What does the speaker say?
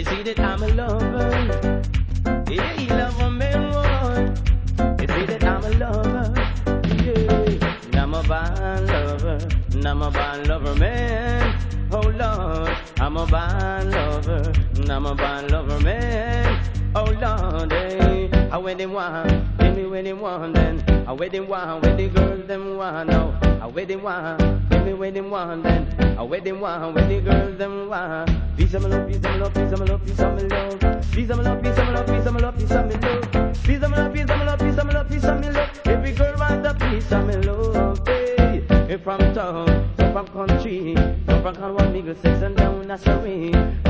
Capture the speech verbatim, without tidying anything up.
They say that I'm a lover. Yeah, he love a man, woman. They say that I'm a lover. Yeah, I'm a bad lover. I'm a bad lover, man. Oh Lord, I'm a bad lover. I'm a bad lover, man. Oh Lord, eh. I wait them one, give me where they want then. I wait them one, where the girls them want now. I wait them one, give me where they want then. I wait them one, where the girls them want. Peace of my love, peace of my love, peace of my love, peace of my love. Peace of my love, peace of my love, peace of my love, peace of my love. Peace of my love, peace of my love, peace of my love, peace of my love. Every girl want a piece of my love, hey. If from town, some from country, some from Cornwall, Middlesex and down Nashaway.